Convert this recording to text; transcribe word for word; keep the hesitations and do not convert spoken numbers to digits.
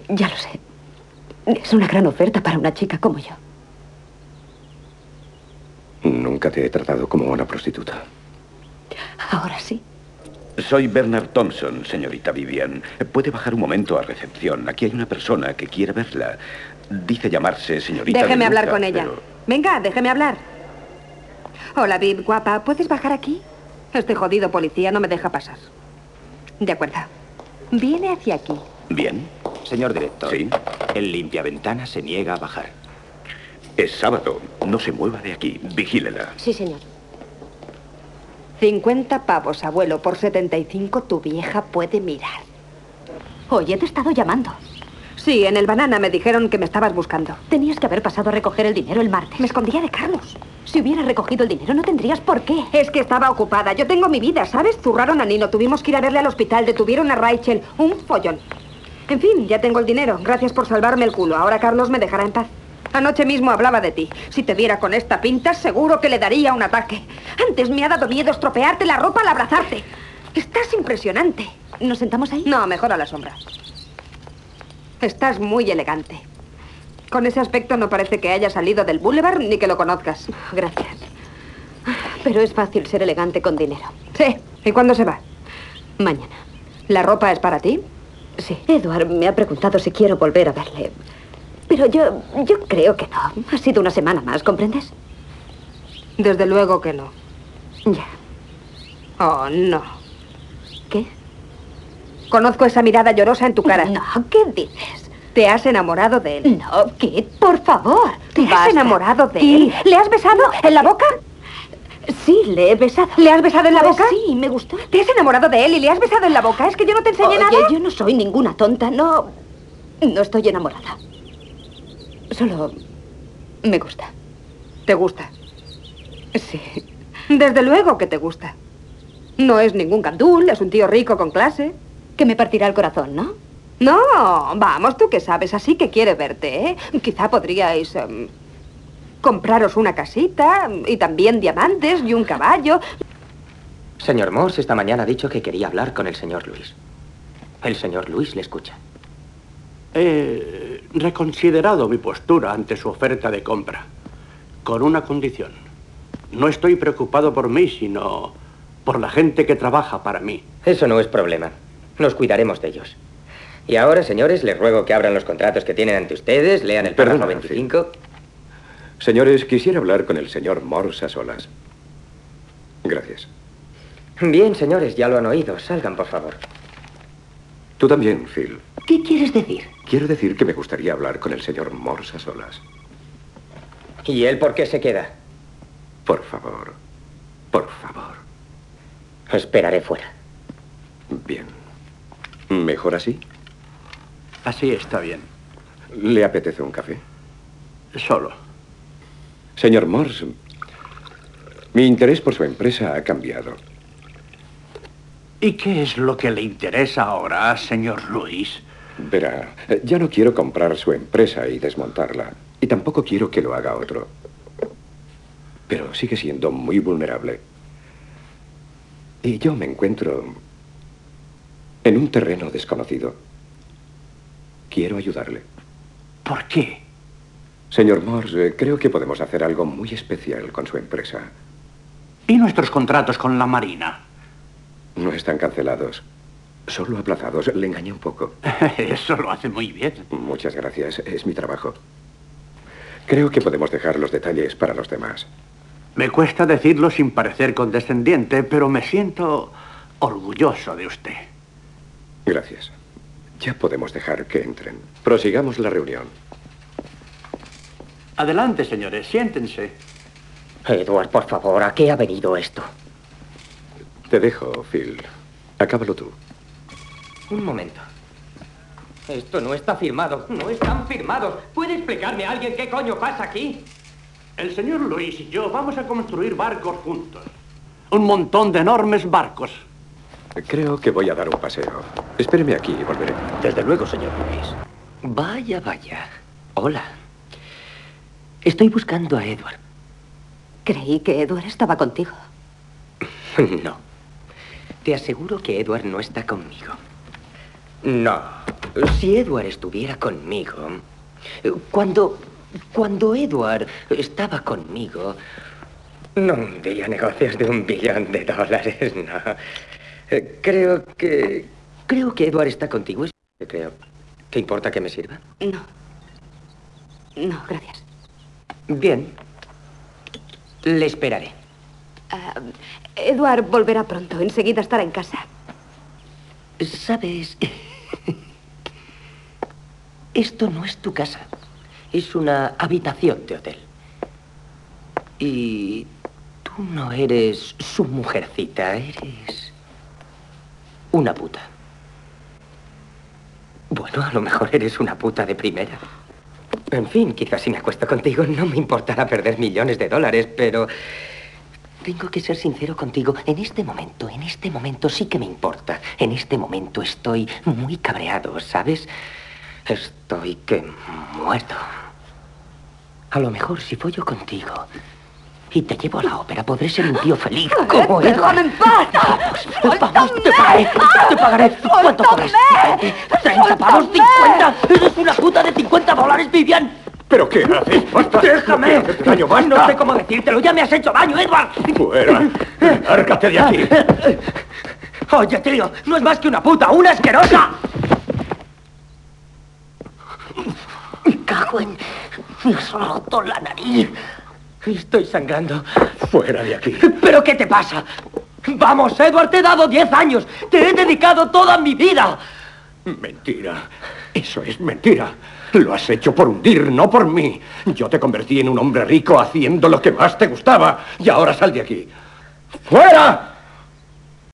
Ya lo sé. Es una gran oferta para una chica como yo. Nunca te he tratado como una prostituta. Ahora sí. Soy Bernard Thompson, señorita Vivian. ¿Puede bajar un momento a recepción? Aquí hay una persona que quiere verla. Dice llamarse señorita Déjeme De Luca, hablar con ella. pero... Venga, déjeme hablar. Hola, Viv, guapa. ¿Puedes bajar aquí? Este jodido policía no me deja pasar. De acuerdo. Viene hacia aquí. Bien. Señor director. Sí. El limpiaventanas se niega a bajar. Es sábado. No se mueva de aquí. Vigílela. Sí, señor. cincuenta pavos, abuelo. Por setenta y cinco tu vieja puede mirar. Oye, te he estado llamando. Sí, en el Banana me dijeron que me estabas buscando. Tenías que haber pasado a recoger el dinero el martes. Me escondía de Carlos. Si hubieras recogido el dinero no tendrías por qué. Es que estaba ocupada. Yo tengo mi vida, ¿sabes? Zurraron a Nino. Tuvimos que ir a verle al hospital. Detuvieron a Rachel. Un follón. En fin, ya tengo el dinero. Gracias por salvarme el culo. Ahora Carlos me dejará en paz. Anoche mismo hablaba de ti. Si te viera con esta pinta, seguro que le daría un ataque. Antes me ha dado miedo estropearte la ropa al abrazarte. Estás impresionante. ¿Nos sentamos ahí? No, mejor a la sombra. Estás muy elegante. Con ese aspecto no parece que haya salido del Boulevard ni que lo conozcas. Gracias. Pero es fácil ser elegante con dinero. Sí. ¿Y cuándo se va? Mañana. ¿La ropa es para ti? Sí. Edward me ha preguntado si quiero volver a verle. Pero yo, yo creo que no. Ha sido una semana más, ¿comprendes? Desde luego que no. Ya. Oh, no. ¿Qué? Conozco esa mirada llorosa en tu cara. No, ¿qué dices? ¿Te has enamorado de él? No, Kit, por favor. ¿Te has Basta. enamorado de Kit. él? ¿Le has besado en la boca? Sí, le he besado. ¿Le has besado en la Pues boca? Sí, me gustó. ¿Te has enamorado de él y le has besado en la boca? ¿Es que yo no te enseñé Oye, nada? yo no soy ninguna tonta, no... No estoy enamorada. Solo me gusta. ¿Te gusta? Sí. Desde luego que te gusta. No es ningún gandul, es un tío rico con clase. Que me partirá el corazón, ¿no? No, vamos, tú que sabes, así que quiere verte, ¿eh? Quizá podríais em, compraros una casita y también diamantes y un caballo. Señor Morse esta mañana ha dicho que quería hablar con el señor Luis. El señor Luis le escucha. He reconsiderado mi postura ante su oferta de compra, con una condición. No estoy preocupado por mí, sino por la gente que trabaja para mí. Eso no es problema. Nos cuidaremos de ellos. Y ahora, señores, les ruego que abran los contratos que tienen ante ustedes, lean el párrafo Perdona, veinticinco. Señores, quisiera hablar con el señor Morse a solas. Gracias. Bien, señores, ya lo han oído. Salgan, por favor. Tú también, Phil. ¿Qué quieres decir? Quiero decir que me gustaría hablar con el señor Morse a solas. ¿Y él por qué se queda? Por favor. Por favor. Esperaré fuera. Bien. ¿Mejor así? Así está bien. ¿Le apetece un café? Solo. Señor Morse, mi interés por su empresa ha cambiado. ¿Y qué es lo que le interesa ahora, señor Luis? Verá, ya no quiero comprar su empresa y desmontarla. Y tampoco quiero que lo haga otro. Pero sigue siendo muy vulnerable. Y yo me encuentro en un terreno desconocido. Quiero ayudarle. ¿Por qué? Señor Morse, creo que podemos hacer algo muy especial con su empresa. ¿Y nuestros contratos con la Marina? No están cancelados, solo aplazados. Le engañé un poco. Eso lo hace muy bien. Muchas gracias, es mi trabajo. Creo que podemos dejar los detalles para los demás. Me cuesta decirlo sin parecer condescendiente, pero me siento orgulloso de usted. Gracias. Ya podemos dejar que entren. Prosigamos la reunión. Adelante, señores, siéntense. Edward, por favor, ¿a qué ha venido esto? Te dejo, Phil. Acábalo tú. Un momento. Esto no está firmado. No están firmados. ¿Puede explicarme a alguien qué coño pasa aquí? El señor Luis y yo vamos a construir barcos juntos. Un montón de enormes barcos. Creo que voy a dar un paseo. Espéreme aquí y volveré. Desde luego, señor Luis. Vaya, vaya. Hola. Estoy buscando a Edward. Creí que Edward estaba contigo. No. Te aseguro que Edward no está conmigo. No. Si Edward estuviera conmigo... Cuando... Cuando Edward estaba conmigo... No hundía negocios de un billón de dólares, no. Eh, Creo que... Creo que Edward está contigo. Es lo que creo. ¿Te importa que me sirva? No. No, gracias. Bien. Le esperaré. Ah, Edward volverá pronto. Enseguida estará en casa. ¿Sabes? Esto no es tu casa. Es una habitación de hotel. Y tú no eres su mujercita, eres una puta. Bueno, a lo mejor eres una puta de primera. En fin, quizás si me acuesto contigo no me importará perder millones de dólares, pero... Tengo que ser sincero contigo. En este momento, en este momento sí que me importa. En este momento estoy muy cabreado, ¿sabes? Estoy que muerto. A lo mejor si follo contigo y te llevo a la ópera, podré ser un tío feliz como Edward. ¡Déjame en paz! Vamos, vamos, te pagaré, te pagaré. ¿Cuánto cobras? ¿treinta pavos? ¿cincuenta? Eres una puta de cincuenta dólares, Vivian. ¿Pero qué haces? ¡Basta! ¡Déjame! No te haces daño, basta. No sé cómo decírtelo, ya me has hecho daño, Edward. ¡Fuera! ¡Lárgate de aquí! Oye, tío, no es más que una puta, una asquerosa. Me cago en... Me has roto la nariz. Estoy sangrando. ¡Fuera de aquí! ¿Pero qué te pasa? Vamos, Edward, te he dado diez años. Te he dedicado toda mi vida. Mentira. Eso es mentira. Lo has hecho por hundir, no por mí. Yo te convertí en un hombre rico haciendo lo que más te gustaba. Y ahora sal de aquí. ¡Fuera!